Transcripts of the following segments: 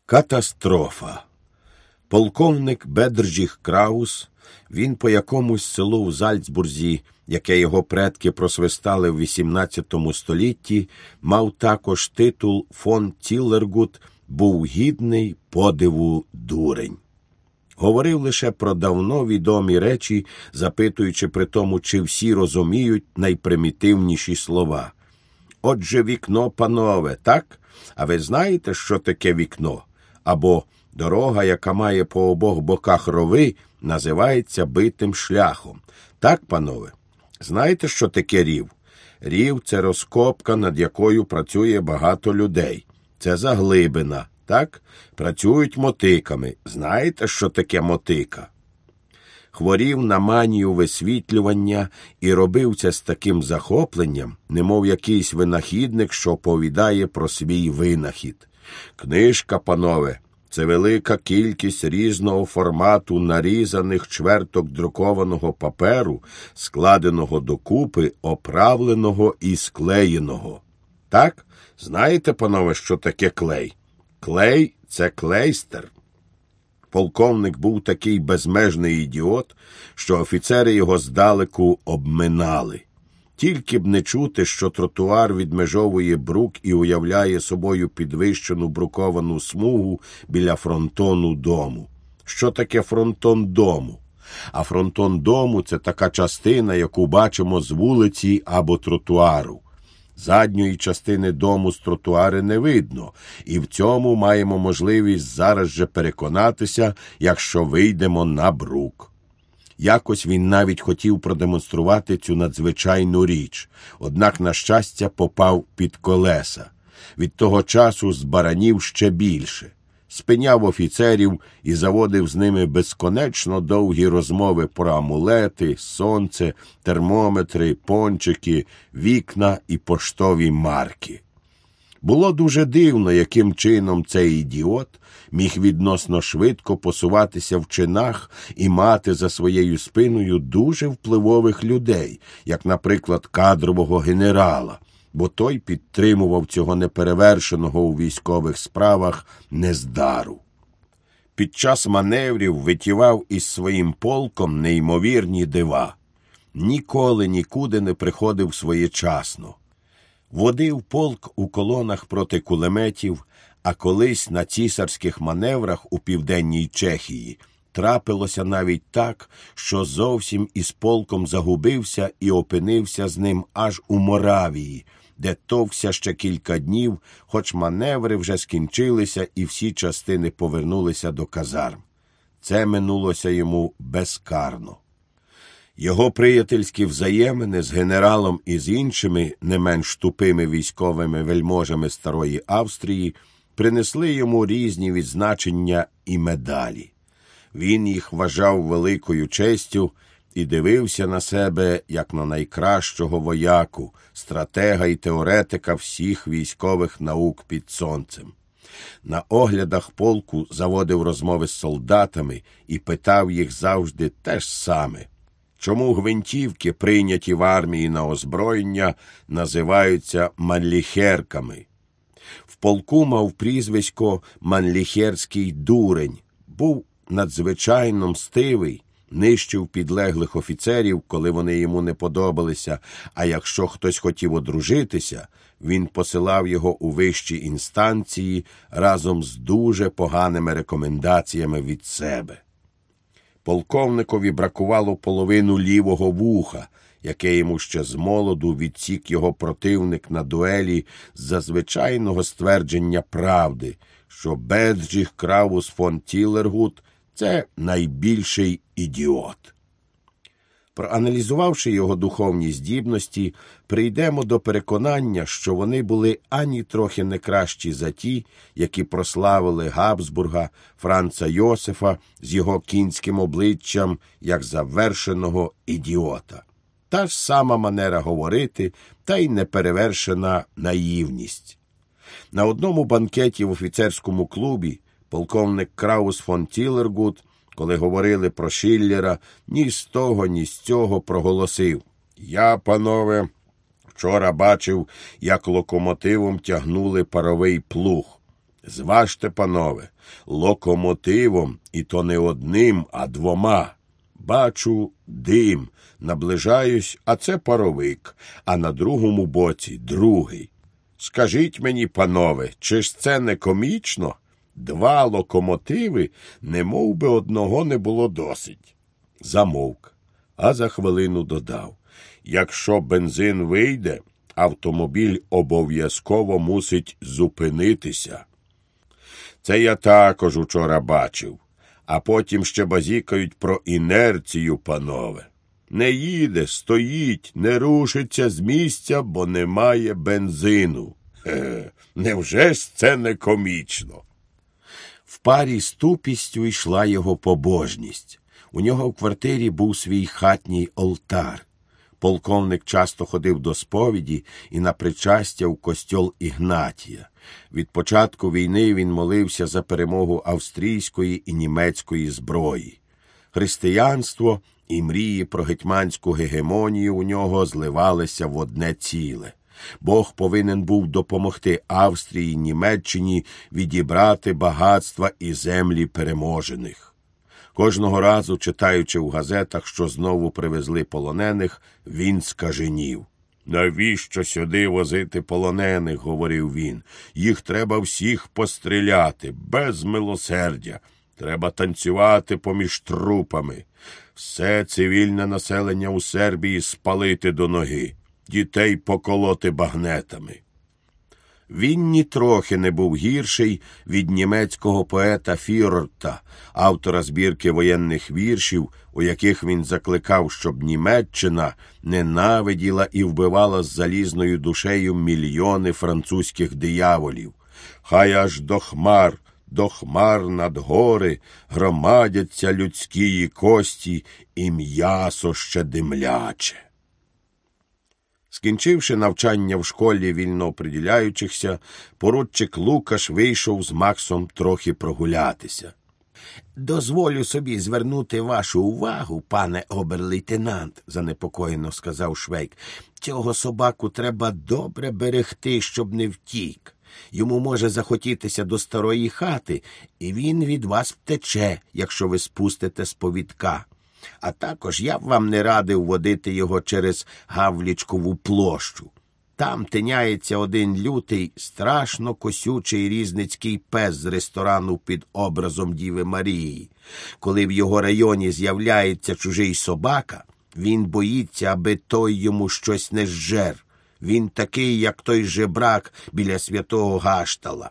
Катастрофа. Полковник Бедрджіх Краус, він по якомусь селу в Зальцбурзі, яке його предки просвистали в XVIII столітті, мав також титул фон Тіллергут, був гідний подиву дурень. Говорив лише про давно відомі речі, запитуючи при тому, чи всі розуміють найпримітивніші слова. «Отже, вікно, панове, так? А ви знаєте, що таке вікно?» Або «Дорога, яка має по обох боках рови, називається битим шляхом». Так, панове? Знаєте, що таке рів? Рів – це розкопка, над якою працює багато людей. Це заглибина, так? Працюють мотиками. Знаєте, що таке мотика? Хворів на манію висвітлювання і робив це з таким захопленням, немов якийсь винахідник, що оповідає про свій винахід. Книжка, панове, це велика кількість різного формату нарізаних чверток друкованого паперу, складеного докупи, оправленого і склеєного. Так? Знаєте, панове, що таке клей? Клей – це клейстер. Полковник був такий безмежний ідіот, що офіцери його здалеку обминали. Тільки б не чути, що тротуар відмежовує брук і уявляє собою підвищену бруковану смугу біля фронтону дому. Що таке фронтон дому? А фронтон дому – це така частина, яку бачимо з вулиці або тротуару. Задньої частини дому з тротуари не видно, і в цьому маємо можливість зараз же переконатися, якщо вийдемо на брук. Якось він навіть хотів продемонструвати цю надзвичайну річ, однак, на щастя, попав під колеса. Від того часу збаранів ще більше. Спиняв офіцерів і заводив з ними безконечно довгі розмови про амулети, сонце, термометри, пончики, вікна і поштові марки. Було дуже дивно, яким чином цей ідіот міг відносно швидко посуватися в чинах і мати за своєю спиною дуже впливових людей, як, наприклад, кадрового генерала, бо той підтримував цього неперевершеного у військових справах нездару. Під час маневрів витівав із своїм полком неймовірні дива. Ніколи нікуди не приходив своєчасно. Водив полк у колонах проти кулеметів, а колись на цісарських маневрах у південній Чехії трапилося навіть так, що зовсім із полком загубився і опинився з ним аж у Моравії, де товкся ще кілька днів, хоч маневри вже скінчилися і всі частини повернулися до казарм. Це минулося йому безкарно. Його приятельські взаємини з генералом і з іншими не менш тупими військовими вельможами Старої Австрії принесли йому різні відзначення і медалі. Він їх вважав великою честю і дивився на себе, як на найкращого вояку, стратега і теоретика всіх військових наук під сонцем. На оглядах полку заводив розмови з солдатами і питав їх завжди те ж саме. Чому гвинтівки, прийняті в армії на озброєння, називаються манліхерками? В полку мав прізвисько «манліхерський дурень», був надзвичайно мстивий, нищив підлеглих офіцерів, коли вони йому не подобалися, а якщо хтось хотів одружитися, він посилав його у вищі інстанції разом з дуже поганими рекомендаціями від себе. Полковникові бракувало половину лівого вуха, яке йому ще з молоду відсік його противник на дуелі з-за звичайного ствердження правди, що Бедрджіх Краус фон Тіллергут – це найбільший ідіот. Проаналізувавши його духовні здібності, прийдемо до переконання, що вони були ані трохи не кращі за ті, які прославили Габсбурга, Франца Йосифа з його кінським обличчям, як завершеного ідіота. Та ж сама манера говорити, та й неперевершена наївність. На одному банкеті в офіцерському клубі полковник Краус фон Тіллергут, коли говорили про Шиллера, ні з того, ні з цього проголосив: «Я, панове, вчора бачив, як локомотивом тягнули паровий плуг. Зважте, панове, локомотивом, і то не одним, а двома. Бачу дим, наближаюсь, а це паровик, а на другому боці другий. Скажіть мені, панове, чи ж це не комічно? 2 локомотиви, немов би одного не було досить. Замовк, а за хвилину додав. Якщо бензин вийде, автомобіль обов'язково мусить зупинитися. Це я також учора бачив. А потім ще базікають про інерцію, панове. Не їде, стоїть, не рушиться з місця, бо немає бензину. Невже ж це не комічно? В парі з тупістю йшла його побожність. У нього в квартирі був свій хатній олтар. Полковник часто ходив до сповіді і на причастя в костьол Ігнатія. Від початку війни він молився за перемогу австрійської і німецької зброї. Християнство і мрії про гетьманську гегемонію у нього зливалися в одне ціле. Бог повинен був допомогти Австрії і Німеччині відібрати багатства і землі переможених. Кожного разу, читаючи в газетах, що знову привезли полонених, він скаженів. «Навіщо сюди возити полонених?» – говорив він. «Їх треба всіх постріляти, без милосердя. Треба танцювати поміж трупами. Все цивільне населення у Сербії спалити до ноги, дітей поколоти багнетами». Він нітрохи не був гірший від німецького поета Фірорта, автора збірки воєнних віршів, у яких він закликав, щоб Німеччина ненавиділа і вбивала з залізною душею мільйони французьких дияволів. «Хай аж до хмар над гори громадяться людські кості і м'ясо ще димляче». Скінчивши навчання в школі вільнооприділяючихся, поручик Лукаш вийшов з Максом трохи прогулятися. «Дозволю собі звернути вашу увагу, пане обер-лейтенант», – занепокоєно сказав Швейк. «Цього собаку треба добре берегти, щоб не втік. Йому може захотітися до старої хати, і він від вас втече, якщо ви спустите з повідка. А також я б вам не радив водити його через Гавлічкову площу. Там тиняється один лютий, страшно косючий різницький пес з ресторану під образом Діви Марії. Коли в його районі з'являється чужий собака, він боїться, аби той йому щось не зжер. Він такий, як той жебрак біля святого Гаштала».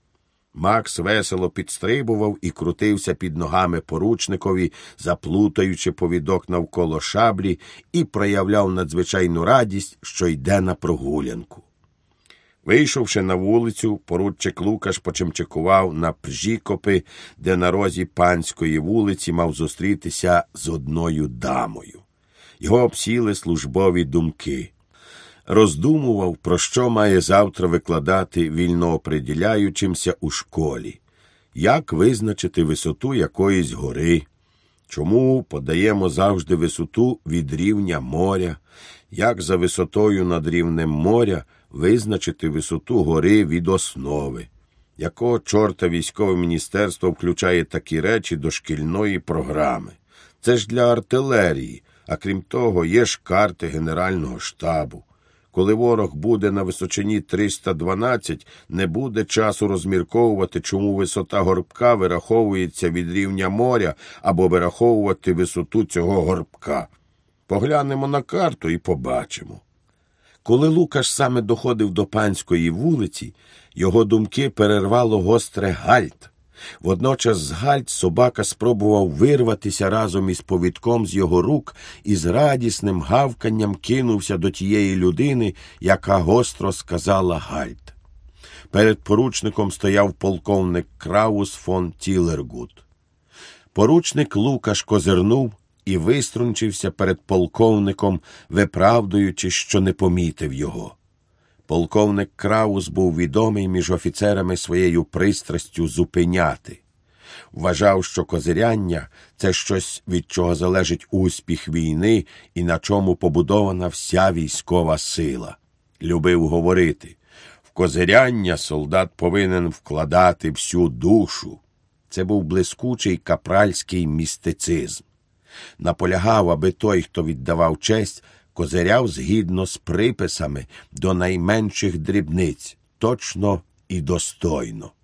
Макс весело підстрибував і крутився під ногами поручникові, заплутаючи повідок навколо шаблі, і проявляв надзвичайну радість, що йде на прогулянку. Вийшовши на вулицю, поручик Лукаш почимчикував на Пжікопи, де на розі Панської вулиці мав зустрітися з одною дамою. Його обсіли службові думки. Роздумував, про що має завтра викладати вільнооприділяючимся у школі. Як визначити висоту якоїсь гори? Чому подаємо завжди висоту від рівня моря? Як за висотою над рівнем моря визначити висоту гори від основи? Якого чорта військове міністерство включає такі речі до шкільної програми? Це ж для артилерії, а крім того, є ж карти Генерального штабу. Коли ворог буде на височині 312, не буде часу розмірковувати, чому висота горбка вираховується від рівня моря, або вираховувати висоту цього горбка. Поглянемо на карту і побачимо. Коли Лукаш саме доходив до Панської вулиці, його думки перервало гостре гальт. Водночас з гальт собака спробував вирватися разом із повідком з його рук і з радісним гавканням кинувся до тієї людини, яка гостро сказала гальт. Перед поручником стояв полковник Краус фон Тілергут. Поручник Лукаш козирнув і виструнчився перед полковником, виправдуючи, що не помітив його. Полковник Краус був відомий між офіцерами своєю пристрастю зупиняти. Вважав, що козиряння – це щось, від чого залежить успіх війни і на чому побудована вся військова сила. Любив говорити: в козиряння солдат повинен вкладати всю душу. Це був блискучий капральський містицизм. Наполягав, аби той, хто віддавав честь, козиряв згідно з приписами до найменших дрібниць, точно і достойно.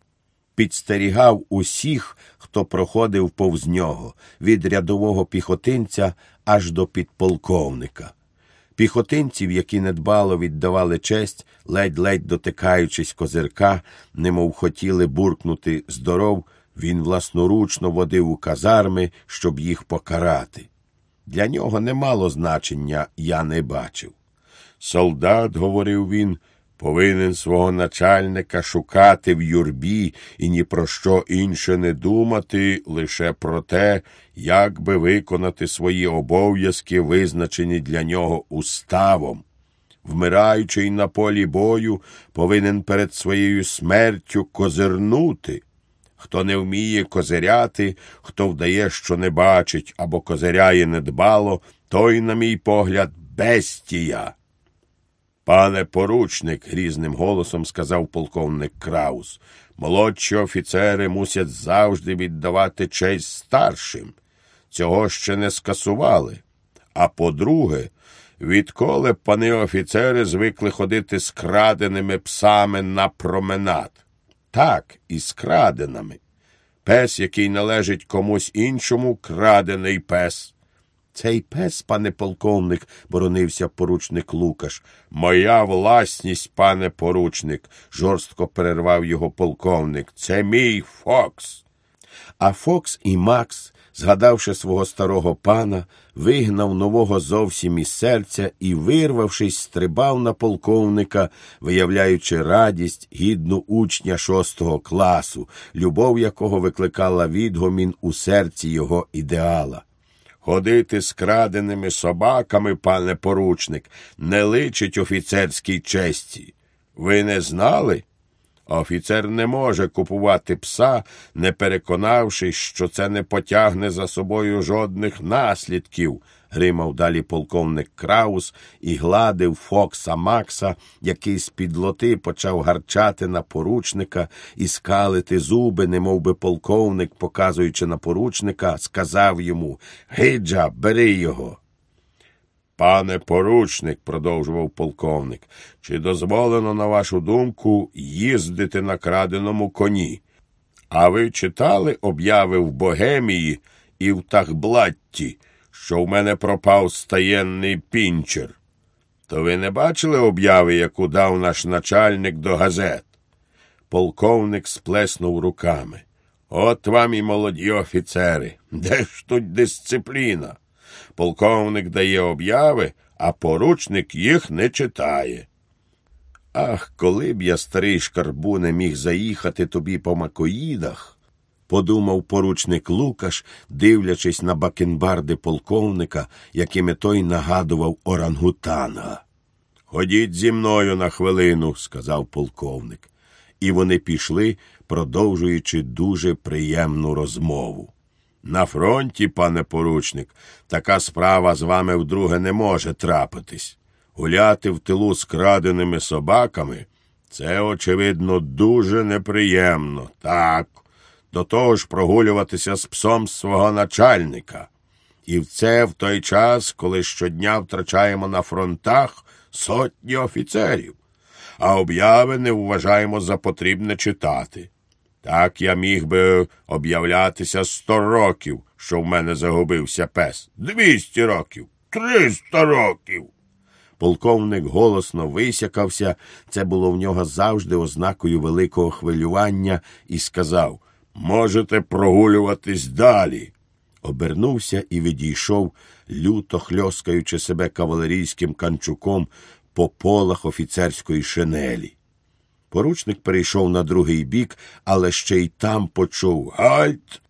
Підстерігав усіх, хто проходив повз нього, від рядового піхотинця аж до підполковника. Піхотинців, які недбало віддавали честь, ледь-ледь дотикаючись козирка, немов хотіли буркнути «здоров», він власноручно водив у казарми, щоб їх покарати. Для нього не мало значення «я не бачив». «Солдат», – говорив він, – «повинен свого начальника шукати в юрбі і ні про що інше не думати, лише про те, як би виконати свої обов'язки, визначені для нього уставом. Вмираючий на полі бою, повинен перед своєю смертю козирнути. Хто не вміє козиряти, хто вдає, що не бачить, або козиряє недбало, той, на мій погляд, бестія». «Пане поручник», – грізним голосом сказав полковник Краус, – «молодші офіцери мусять завжди віддавати честь старшим. Цього ще не скасували. А по-друге, відколи пани офіцери звикли ходити з краденими псами на променад? Так, і з краденими. Пес, який належить комусь іншому, крадений пес». «Цей пес, пане полковник», – боронився поручник Лукаш. «Моя власність, пане поручник», – жорстко перервав його полковник. «Це мій Фокс». А Фокс і Макс, згадавши свого старого пана, вигнав нового зовсім із серця і, вирвавшись, стрибав на полковника, виявляючи радість, гідну учня 6-го класу, любов якого викликала відгомін у серці його ідеала. «Ходити з краденими собаками, пане поручник, не личить офіцерській честі. Ви не знали? Офіцер не може купувати пса, не переконавшись, що це не потягне за собою жодних наслідків», – гримав далі полковник Краус і гладив Фокса Макса, який з-під лоти почав гарчати на поручника і скалити зуби, немов би полковник, показуючи на поручника, сказав йому «Гиджа, бери його». «Пане поручник», – продовжував полковник, – «чи дозволено, на вашу думку, їздити на краденому коні? А ви читали обяви в Богемії і в Тахблатті, що в мене пропав стаєнний пінчер? То ви не бачили обяви, яку дав наш начальник до газет?» Полковник сплеснув руками. «От вам і молоді офіцери! Де ж тут дисципліна? Полковник дає обяви, а поручник їх не читає». «Ах, коли б я, старий шкарбуне, міг заїхати тобі по макоїдах», – подумав поручник Лукаш, дивлячись на бакенбарди полковника, якими той нагадував орангутана. «Ходіть зі мною на хвилину», – сказав полковник. І вони пішли, продовжуючи дуже приємну розмову. «На фронті, пане поручник, така справа з вами вдруге не може трапитись. Гуляти в тилу з краденими собаками – це, очевидно, дуже неприємно. Так, до того ж прогулюватися з псом свого начальника. І це в той час, коли щодня втрачаємо на фронтах сотні офіцерів, а обяви не вважаємо за потрібне читати. Так я міг би об'являтися 100 років, що в мене загубився пес, 200 років, 300 років». Полковник голосно висякався, це було в нього завжди ознакою великого хвилювання, і сказав «Можете прогулюватись далі». Обернувся і відійшов, люто хльоскаючи себе кавалерійським канчуком по полах офіцерської шинелі. Поручник перейшов на другий бік, але ще й там почув «Гальт!».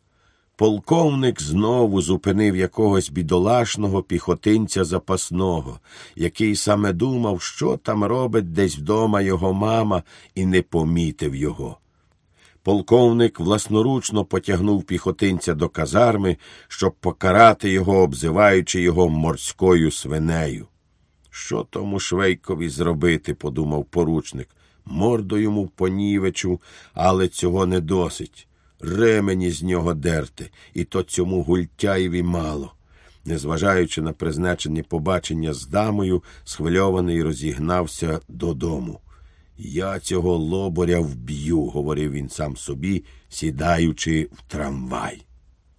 Полковник знову зупинив якогось бідолашного піхотинця запасного, який саме думав, що там робить десь вдома його мама, і не помітив його. Полковник власноручно потягнув піхотинця до казарми, щоб покарати його, обзиваючи його морською свинею. Що тому Швейкові зробити, подумав поручник. Морду йому понівечу, але цього не досить. Ремені з нього дерти, і то цьому Гультяєві мало. Незважаючи на призначені побачення з дамою, схвильований розігнався додому. «Я цього лоборя вб'ю», – говорив він сам собі, сідаючи в трамвай.